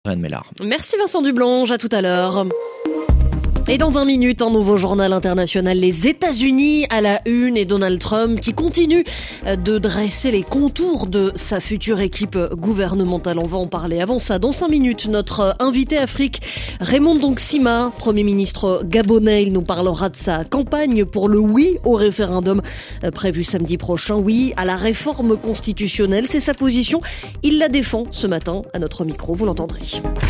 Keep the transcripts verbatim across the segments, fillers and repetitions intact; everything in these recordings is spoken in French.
Andréane Mélard. Merci Vincent Dublange, à tout à l'heure. Et dans vingt minutes, un nouveau journal international, les États-Unis à la une et Donald Trump qui continue de dresser les contours de sa future équipe gouvernementale. On va en parler. Avant ça, dans cinq minutes, notre invité Afrique, Raymond Ndongsima, Premier ministre gabonais, il nous parlera de sa campagne pour le oui au référendum prévu samedi prochain. Oui à la réforme constitutionnelle, c'est sa position. Il la défend ce matin à notre micro, vous l'entendrez.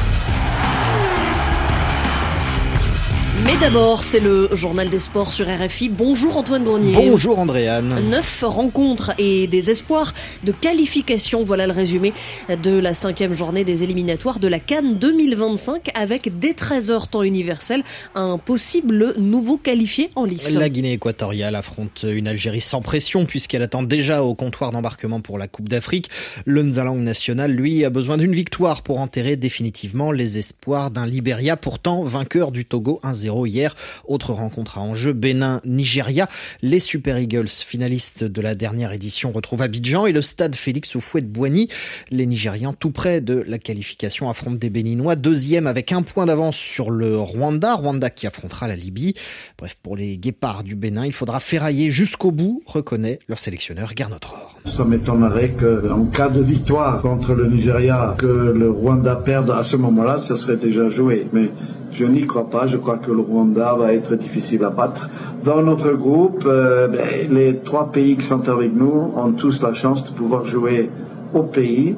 Mais d'abord, c'est le journal des sports sur R F I. Bonjour Antoine Grenier. Bonjour Andréane. Neuf rencontres et des espoirs de qualification. Voilà le résumé de la cinquième journée des éliminatoires de la CAN deux mille vingt-cinq avec dès treize heures temps universel un possible nouveau qualifié en lice. La Guinée équatoriale affronte une Algérie sans pression puisqu'elle attend déjà au comptoir d'embarquement pour la Coupe d'Afrique. Le Nzalang national, lui, a besoin d'une victoire pour enterrer définitivement les espoirs d'un Libéria pourtant vainqueur du Togo un zéro hier. Autre rencontre à enjeu, Bénin-Nigeria. Les Super Eagles, finalistes de la dernière édition, retrouvent Abidjan et le stade Félix Houphouët-Boigny. Les Nigérians, tout près de la qualification, affrontent des Béninois. Deuxième avec un point d'avance sur le Rwanda. Rwanda qui affrontera la Libye. Bref, pour les Guépards du Bénin, il faudra ferrailler jusqu'au bout, reconnaît leur sélectionneur Gernot Rohr. Ça m'étonnerait qu'en cas de victoire contre le Nigeria, que le Rwanda perde à ce moment-là, ça serait déjà joué. Mais je n'y crois pas. Je crois que le Rwanda va être difficile à battre. Dans notre groupe, euh, ben, les trois pays qui sont avec nous ont tous la chance de pouvoir jouer au pays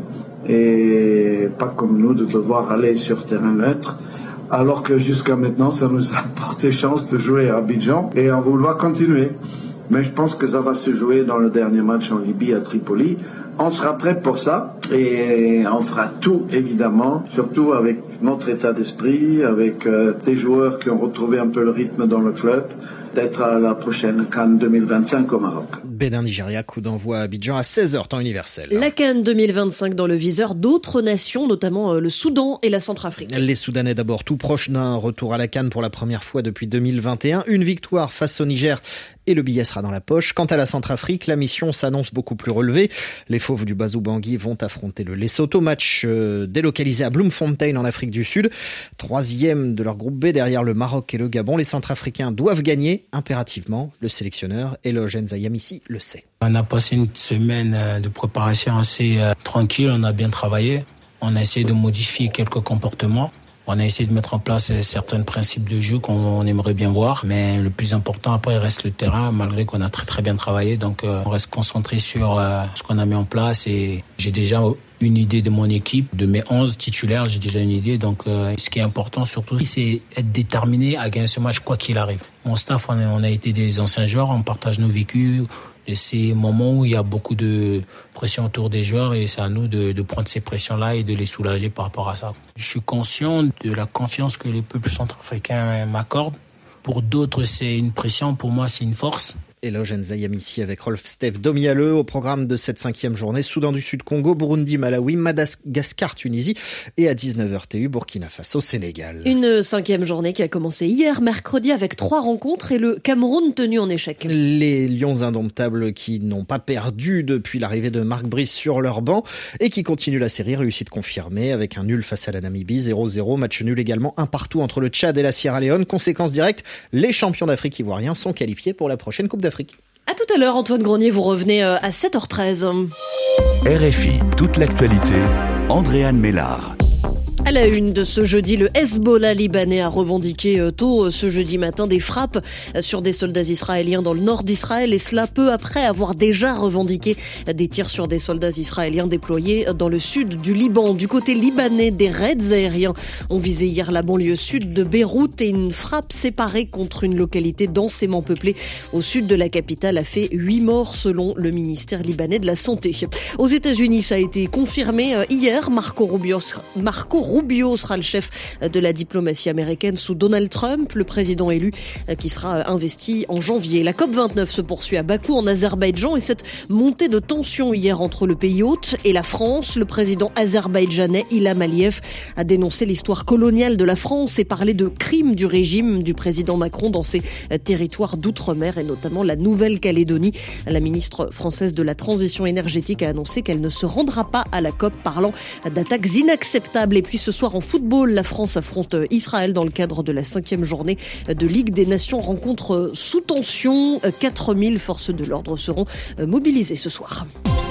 et pas comme nous de devoir aller sur terrain neutre. Alors que jusqu'à maintenant, ça nous a porté chance de jouer à Abidjan et on vouloir continuer. Mais je pense que ça va se jouer dans le dernier match en Libye à Tripoli. On sera prêt pour ça et on fera tout évidemment, surtout avec notre état d'esprit, avec euh, des joueurs qui ont retrouvé un peu le rythme dans le club, d'être à la prochaine CAN deux mille vingt-cinq au Maroc. Bénin-Nigeria, coup d'envoi à Abidjan à seize heures temps universel. La CAN deux mille vingt-cinq dans le viseur d'autres nations, notamment le Soudan et la Centrafrique. Les Soudanais d'abord, tout proche d'un retour à la CAN pour la première fois depuis deux mille vingt et un. Une victoire face au Niger et le billet sera dans la poche. Quant à la Centrafrique, la mission s'annonce beaucoup plus relevée. Les Fauves du Bazou Bangui vont affronter le Lesotho. Match euh, délocalisé à Bloemfontein en Afrique du Sud. Troisième de leur groupe B derrière le Maroc et le Gabon. Les Centrafricains doivent gagner impérativement. Le sélectionneur Eloge Nzayamissi le sait. On a passé une semaine de préparation assez euh, tranquille. On a bien travaillé. On a essayé de modifier quelques comportements. On a essayé de mettre en place certains principes de jeu qu'on aimerait bien voir, mais le plus important après reste le terrain, malgré qu'on a très très bien travaillé. Donc euh, on reste concentré sur euh, ce qu'on a mis en place et j'ai déjà une idée de mon équipe, de mes onze titulaires, j'ai déjà une idée. Donc euh, ce qui est important surtout, c'est être déterminé à gagner ce match quoi qu'il arrive. Mon staff, on a, on a été des anciens joueurs, on partage nos vécus. Et c'est un moment où il y a beaucoup de pression autour des joueurs et c'est à nous de, de prendre ces pressions-là et de les soulager par rapport à ça. Je suis conscient de la confiance que les peuples centrafricains m'accordent. Pour d'autres, c'est une pression. Pour moi, c'est une force. Eloge Nzayamissi avec Rolf Steph Domialeux au programme de cette cinquième journée. Soudan du Sud, Congo, Burundi, Malawi, Madagascar, Tunisie et à dix-neuf heures T U, Burkina Faso, Sénégal. Une cinquième journée qui a commencé hier, mercredi, avec trois rencontres et le Cameroun tenu en échec. Les Lions indomptables qui n'ont pas perdu depuis l'arrivée de Marc Brice sur leur banc et qui continuent la série, réussite confirmée avec un nul face à la Namibie, zéro zéro. Match nul également, un partout entre le Tchad et la Sierra Leone. Conséquence directe, les champions d'Afrique ivoiriens sont qualifiés pour la prochaine Coupe d'Afrique. À tout à l'heure, Antoine Grenier, vous revenez à sept heures treize. R F I, toute l'actualité, Andréane Mélard. À la une de ce jeudi, le Hezbollah libanais a revendiqué tôt ce jeudi matin des frappes sur des soldats israéliens dans le nord d'Israël et cela peu après avoir déjà revendiqué des tirs sur des soldats israéliens déployés dans le sud du Liban. Du côté libanais, des raids aériens ont visé hier la banlieue sud de Beyrouth et une frappe séparée contre une localité densément peuplée au sud de la capitale a fait huit morts selon le ministère libanais de la Santé. Aux États-Unis, ça a été confirmé hier, Marco Rubio, Marco Rubio sera le chef de la diplomatie américaine sous Donald Trump, le président élu qui sera investi en janvier. La COP vingt-neuf se poursuit à Bakou en Azerbaïdjan et cette montée de tension hier entre le pays hôte et la France. Le président azerbaïdjanais Ilham Aliyev a dénoncé l'histoire coloniale de la France et parlé de crimes du régime du président Macron dans ses territoires d'outre-mer et notamment la Nouvelle-Calédonie. La ministre française de la Transition énergétique a annoncé qu'elle ne se rendra pas à la COP, parlant d'attaques inacceptables. Et puis ce soir en football, la France affronte Israël dans le cadre de la cinquième journée de Ligue des Nations. Rencontre sous tension. quatre mille forces de l'ordre seront mobilisées ce soir.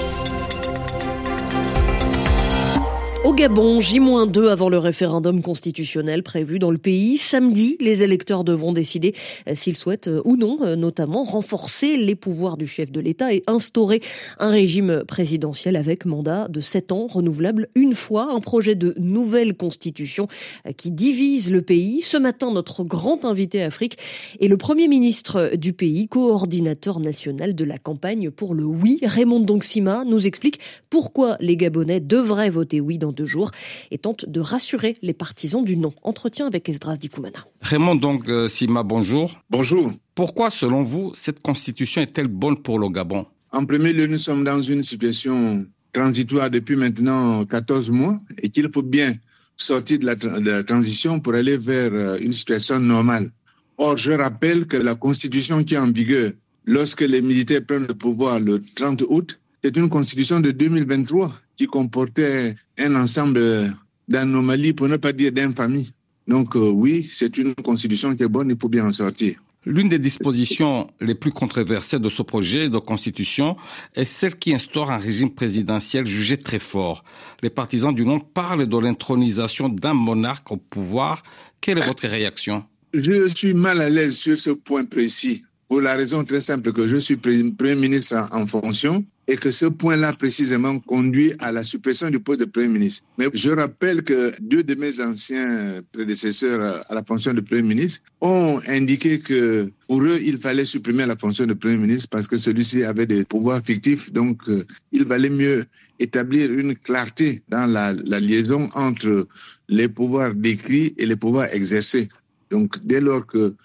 Au Gabon, J moins deux avant le référendum constitutionnel prévu dans le pays. Samedi, les électeurs devront décider s'ils souhaitent ou non, notamment renforcer les pouvoirs du chef de l'État et instaurer un régime présidentiel avec mandat de sept ans renouvelable une fois. Un projet de nouvelle constitution qui divise le pays. Ce matin, notre grand invité Afrique est le Premier ministre du pays, coordinateur national de la campagne pour le oui. Raymond Dongsima nous explique pourquoi les Gabonais devraient voter oui dans deux jours et tente de rassurer les partisans du non. Entretien avec Esdras Dikoumana. Raymond Dongsima, bonjour. Bonjour. Pourquoi, selon vous, cette constitution est-elle bonne pour le Gabon? En premier lieu, nous sommes dans une situation transitoire depuis maintenant quatorze mois et qu'il faut bien sortir de la, de la transition pour aller vers une situation normale. Or, je rappelle que la constitution qui est en vigueur lorsque les militaires prennent le pouvoir le trente août, c'est une constitution de deux mille vingt-trois qui comportait un ensemble d'anomalies, pour ne pas dire d'infamies. Donc euh, oui, c'est une constitution qui est bonne, il faut bien en sortir. L'une des dispositions les plus controversées de ce projet de constitution est celle qui instaure un régime présidentiel jugé très fort. Les partisans du non parlent de l'intronisation d'un monarque au pouvoir. Quelle est votre réaction? Je suis mal à l'aise sur ce point précis, pour la raison très simple que je suis Premier ministre en fonction et que ce point-là précisément conduit à la suppression du poste de Premier ministre. Mais je rappelle que deux de mes anciens prédécesseurs à la fonction de Premier ministre ont indiqué que pour eux, il fallait supprimer la fonction de Premier ministre parce que celui-ci avait des pouvoirs fictifs. Donc, euh, il valait mieux établir une clarté dans la, la liaison entre les pouvoirs décrits et les pouvoirs exercés. Donc, dès lors que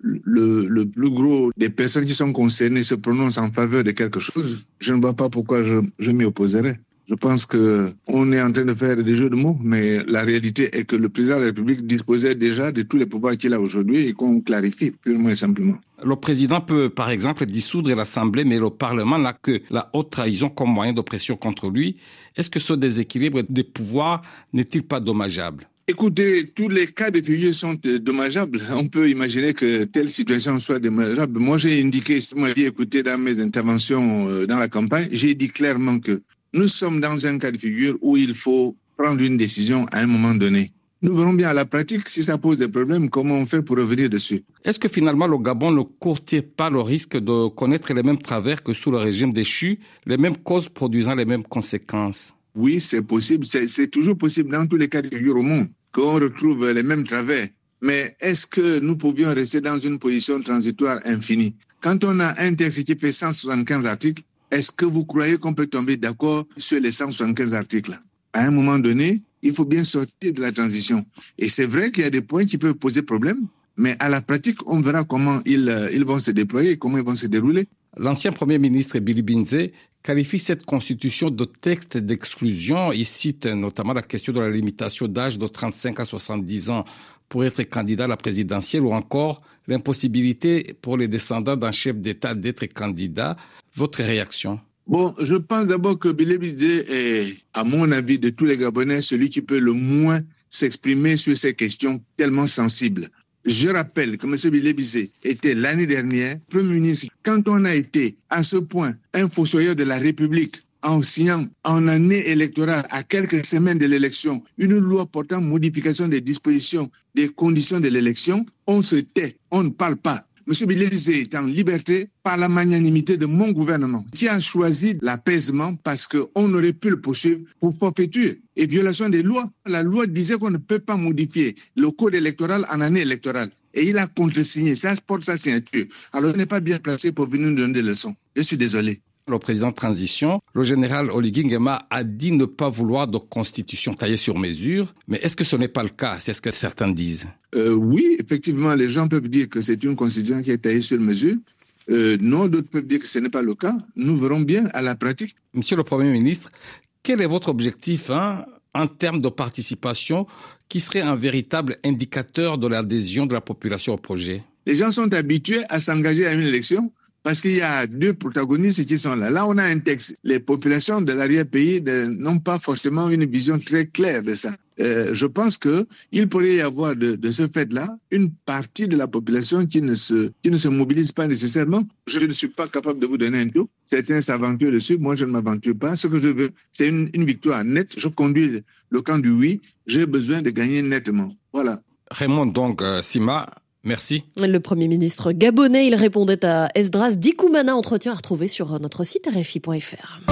Le, le plus gros des personnes qui sont concernées se prononcent en faveur de quelque chose, je ne vois pas pourquoi je, je m'y opposerais. Je pense qu'on est en train de faire des jeux de mots, mais la réalité est que le président de la République disposait déjà de tous les pouvoirs qu'il a aujourd'hui et qu'on clarifie purement et simplement. Le président peut, par exemple, dissoudre l'Assemblée, mais le Parlement n'a que la haute trahison comme moyen de pression contre lui. Est-ce que ce déséquilibre des pouvoirs n'est-il pas dommageable? Écoutez, tous les cas de figure sont dommageables. On peut imaginer que telle situation soit dommageable. Moi, j'ai indiqué, moi, j'ai écouté dans mes interventions dans la campagne, j'ai dit clairement que nous sommes dans un cas de figure où il faut prendre une décision à un moment donné. Nous verrons bien à la pratique, si ça pose des problèmes, comment on fait pour revenir dessus. Est-ce que finalement le Gabon ne court-il pas le risque de connaître les mêmes travers que sous le régime déchu, les mêmes causes produisant les mêmes conséquences? Oui, c'est possible. C'est, c'est toujours possible dans tous les cas de figure au monde qu'on retrouve les mêmes travers. Mais est-ce que nous pouvions rester dans une position transitoire infinie? Quand on a un texte qui fait cent soixante-quinze articles, est-ce que vous croyez qu'on peut tomber d'accord sur les cent soixante-quinze articles? À un moment donné, il faut bien sortir de la transition. Et c'est vrai qu'il y a des points qui peuvent poser problème, mais à la pratique, on verra comment ils, ils vont se déployer, comment ils vont se dérouler. L'ancien Premier ministre Billy Binze qualifie cette constitution de texte d'exclusion. Il cite notamment la question de la limitation d'âge de trente-cinq à soixante-dix ans pour être candidat à la présidentielle ou encore l'impossibilité pour les descendants d'un chef d'État d'être candidat. Votre réaction? Bon, je pense d'abord que Billy Binze est, à mon avis, de tous les Gabonais, celui qui peut le moins s'exprimer sur ces questions tellement sensibles. Je rappelle que M. Billy Binze était l'année dernière Premier ministre. Quand on a été à ce point un fossoyeur de la République en signant en année électorale, à quelques semaines de l'élection, une loi portant modification des dispositions, des conditions de l'élection, on se tait, on ne parle pas. M. Billy Binze est en liberté par la magnanimité de mon gouvernement qui a choisi l'apaisement parce qu'on aurait pu le poursuivre pour forfaiture et violation des lois. La loi disait qu'on ne peut pas modifier le code électoral en année électorale. Et il a contresigné, ça porte sa signature. Alors, il n'est pas bien placé pour venir nous donner des leçons. Je suis désolé. Le président de transition, le général Oligui Nguema, a dit ne pas vouloir de constitution taillée sur mesure. Mais est-ce que ce n'est pas le cas? C'est ce que certains disent. Euh, oui, effectivement, les gens peuvent dire que c'est une constitution qui est taillée sur mesure. Euh, non, d'autres peuvent dire que ce n'est pas le cas. Nous verrons bien à la pratique. Monsieur le Premier ministre, quel est votre objectif hein, en termes de participation qui serait un véritable indicateur de l'adhésion de la population au projet? Les gens sont habitués à s'engager à une élection parce qu'il y a deux protagonistes qui sont là. Là, on a un texte. Les populations de l'arrière-pays n'ont pas forcément une vision très claire de ça. euh, je pense qu'il pourrait y avoir de, de ce fait-là une partie de la population qui ne, se, qui ne se mobilise pas nécessairement. Je ne suis pas capable de vous donner un tour. Certains s'aventurent dessus, moi je ne m'aventure pas. Ce que je veux, c'est une, une victoire nette. Je conduis le camp du oui. J'ai besoin de gagner nettement. Voilà. Raymond, donc, euh, Sima, merci. Le Premier ministre gabonais, il répondait à Esdras Dikoumana, entretien à retrouver sur notre site R F I point F R.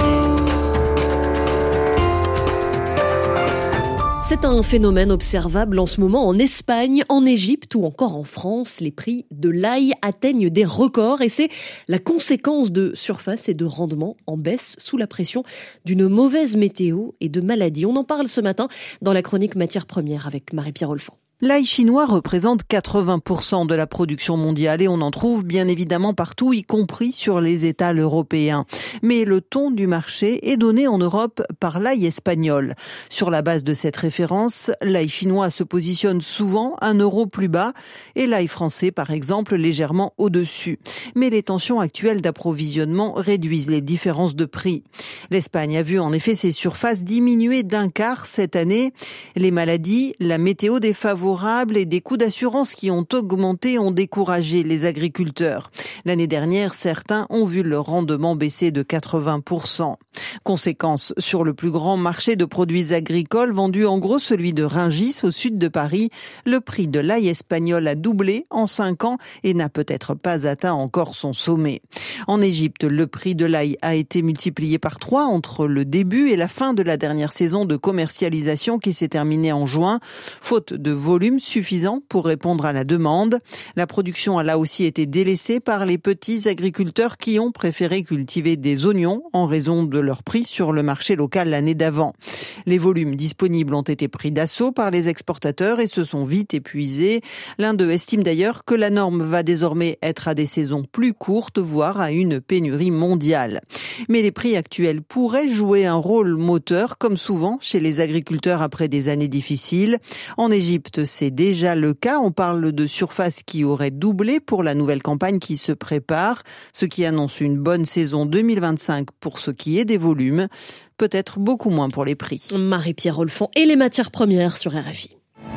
C'est un phénomène observable en ce moment en Espagne, en Égypte ou encore en France. Les prix de l'ail atteignent des records et c'est la conséquence de surface et de rendement en baisse sous la pression d'une mauvaise météo et de maladies. On en parle ce matin dans la chronique Matières premières avec Marie-Pierre Olfan. L'ail chinois représente quatre-vingts pour cent de la production mondiale et on en trouve bien évidemment partout, y compris sur les étals européens. Mais le ton du marché est donné en Europe par l'ail espagnol. Sur la base de cette référence, l'ail chinois se positionne souvent un euro plus bas et l'ail français, par exemple, légèrement au-dessus. Mais les tensions actuelles d'approvisionnement réduisent les différences de prix. L'Espagne a vu en effet ses surfaces diminuer d'un quart cette année. Les maladies, la météo défavorable et des coûts d'assurance qui ont augmenté ont découragé les agriculteurs. L'année dernière, certains ont vu leur rendement baisser de quatre-vingts pour cent. Conséquence, sur le plus grand marché de produits agricoles vendu en gros celui de Rungis au sud de Paris, le prix de l'ail espagnol a doublé en cinq ans et n'a peut-être pas atteint encore son sommet. En Égypte, le prix de l'ail a été multiplié par trois entre le début et la fin de la dernière saison de commercialisation qui s'est terminée en juin, faute de volume suffisant pour répondre à la demande. La production a là aussi été délaissée par les petits agriculteurs qui ont préféré cultiver des oignons en raison de leur prix sur le marché local l'année d'avant. Les volumes disponibles ont été pris d'assaut par les exportateurs et se sont vite épuisés. L'un d'eux estime d'ailleurs que la norme va désormais être à des saisons plus courtes, voire à une pénurie mondiale. Mais les prix actuels pourraient jouer un rôle moteur, comme souvent chez les agriculteurs après des années difficiles. En Égypte, c'est déjà le cas. On parle de surface qui aurait doublé pour la nouvelle campagne qui se prépare, ce qui annonce une bonne saison deux mille vingt-cinq pour ce qui est des volumes, peut-être beaucoup moins pour les prix. Marie-Pierre Olfan et les matières premières sur R F I.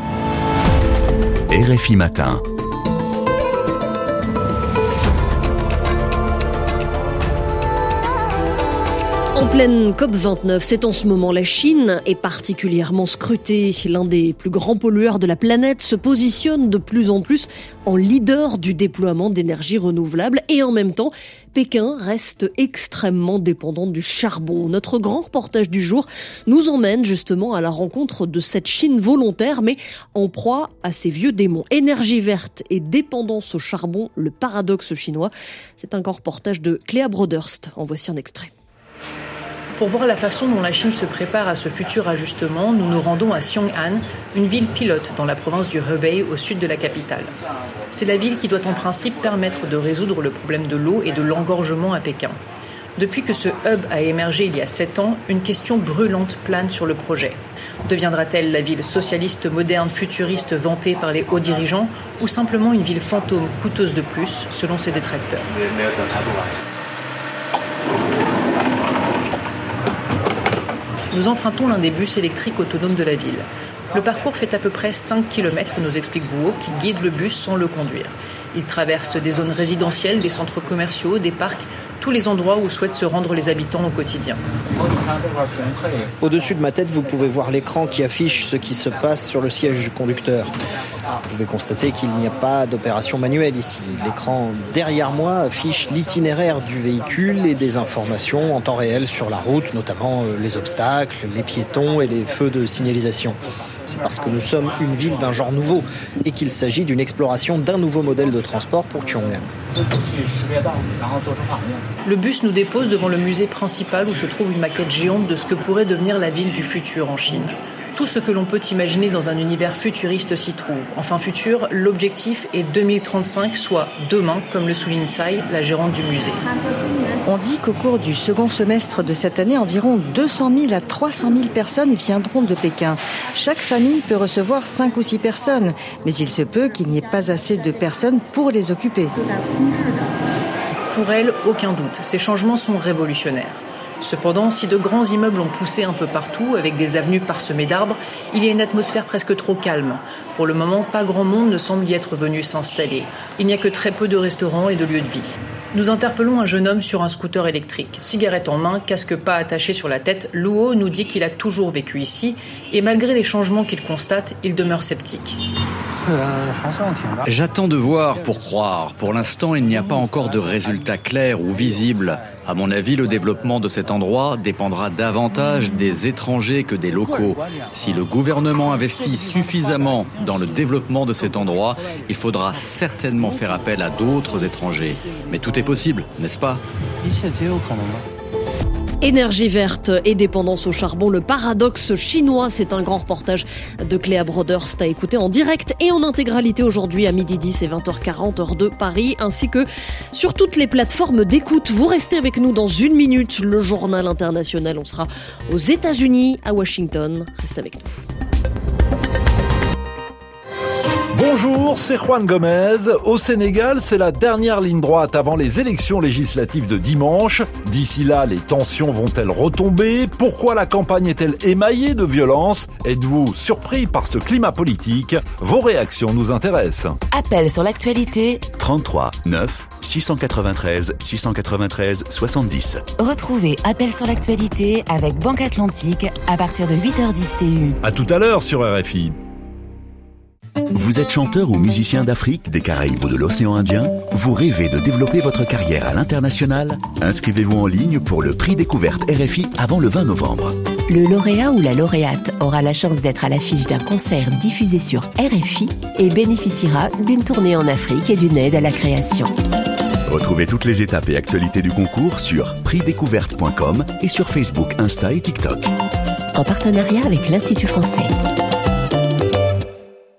R F I Matin. En pleine COP vingt-neuf, c'est en ce moment la Chine est particulièrement scrutée. L'un des plus grands pollueurs de la planète se positionne de plus en plus en leader du déploiement d'énergie renouvelable et en même temps, Pékin reste extrêmement dépendant du charbon. Notre grand reportage du jour nous emmène justement à la rencontre de cette Chine volontaire mais en proie à ses vieux démons. Énergie verte et dépendance au charbon, le paradoxe chinois. C'est un grand reportage de Cléa Broderst. En voici un extrait. Pour voir la façon dont la Chine se prépare à ce futur ajustement, nous nous rendons à Xiong'an, une ville pilote dans la province du Hebei au sud de la capitale. C'est la ville qui doit en principe permettre de résoudre le problème de l'eau et de l'engorgement à Pékin. Depuis que ce hub a émergé il y a sept ans, une question brûlante plane sur le projet. Deviendra-t-elle la ville socialiste, moderne, futuriste vantée par les hauts dirigeants ou simplement une ville fantôme coûteuse de plus selon ses détracteurs ? Nous empruntons l'un des bus électriques autonomes de la ville. Le parcours fait à peu près cinq kilomètres, nous explique Guo, qui guide le bus sans le conduire. Il traverse des zones résidentielles, des centres commerciaux, des parcs, tous les endroits où souhaitent se rendre les habitants au quotidien. Au-dessus de ma tête, vous pouvez voir l'écran qui affiche ce qui se passe sur le siège du conducteur. Vous pouvez constater qu'il n'y a pas d'opération manuelle ici. L'écran derrière moi affiche l'itinéraire du véhicule et des informations en temps réel sur la route, notamment les obstacles, les piétons et les feux de signalisation. C'est parce que nous sommes une ville d'un genre nouveau et qu'il s'agit d'une exploration d'un nouveau modèle de transport pour Xiong'an. Le bus nous dépose devant le musée principal où se trouve une maquette géante de ce que pourrait devenir la ville du futur en Chine. Tout ce que l'on peut imaginer dans un univers futuriste s'y trouve. Enfin futur, l'objectif est deux mille trente-cinq, soit demain, comme le souligne Tsai, la gérante du musée. On dit qu'au cours du second semestre de cette année, environ deux cent mille à trois cent mille personnes viendront de Pékin. Chaque famille peut recevoir cinq ou six personnes, mais il se peut qu'il n'y ait pas assez de personnes pour les occuper. Pour elle, aucun doute, ces changements sont révolutionnaires. Cependant, si de grands immeubles ont poussé un peu partout, avec des avenues parsemées d'arbres, il y a une atmosphère presque trop calme. Pour le moment, pas grand monde ne semble y être venu s'installer. Il n'y a que très peu de restaurants et de lieux de vie. Nous interpellons un jeune homme sur un scooter électrique. Cigarette en main, casque pas attaché sur la tête, Luo nous dit qu'il a toujours vécu ici et malgré les changements qu'il constate, il demeure sceptique. J'attends de voir pour croire. Pour l'instant, il n'y a pas encore de résultats clairs ou visibles. À mon avis, le développement de cet endroit dépendra davantage des étrangers que des locaux. Si le gouvernement investit suffisamment dans le développement de cet endroit, il faudra certainement faire appel à d'autres étrangers. Mais tout est possible, n'est-ce pas ? Énergie verte et dépendance au charbon, le paradoxe chinois, c'est un grand reportage de Cléa Broderst à écouter en direct et en intégralité aujourd'hui à midi dix et vingt heures quarante heure de Paris, ainsi que sur toutes les plateformes d'écoute. Vous restez avec nous dans une minute, le journal international. On sera aux États-Unis, à Washington. Restez avec nous. Bonjour, c'est Juan Gomez. Au Sénégal, c'est la dernière ligne droite avant les élections législatives de dimanche. D'ici là, les tensions vont-elles retomber ? Pourquoi la campagne est-elle émaillée de violence ? Êtes-vous surpris par ce climat politique ? Vos réactions nous intéressent. Appel sur l'actualité trente-trois neuf six cent quatre-vingt-treize six cent quatre-vingt-treize soixante-dix. Retrouvez Appel sur l'actualité avec Banque Atlantique à partir de huit heures dix T U. À tout à l'heure sur R F I. Vous êtes chanteur ou musicien d'Afrique, des Caraïbes ou de l'océan Indien ? Vous rêvez de développer votre carrière à l'international ? Inscrivez-vous en ligne pour le prix découverte R F I avant le vingt novembre. Le lauréat ou la lauréate aura la chance d'être à l'affiche d'un concert diffusé sur R F I et bénéficiera d'une tournée en Afrique et d'une aide à la création. Retrouvez toutes les étapes et actualités du concours sur prix découverte point com et sur Facebook, Insta et TikTok. En partenariat avec l'Institut français.